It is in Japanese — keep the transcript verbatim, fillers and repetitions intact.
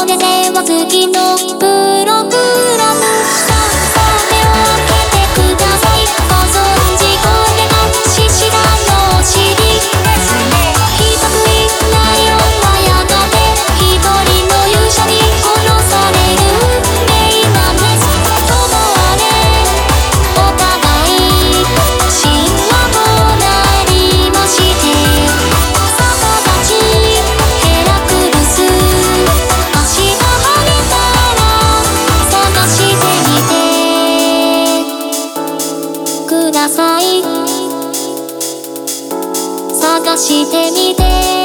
げては次のプログラム。さあさあ手を開けてください。ご存知これが獅子座のお尻ですね。人食いライオンはやがて一人の勇者に殺される運命なんです。ともあれお互い神話となりまして、逆立ちヘラクルス、足が生えたら探してみてください。探してみて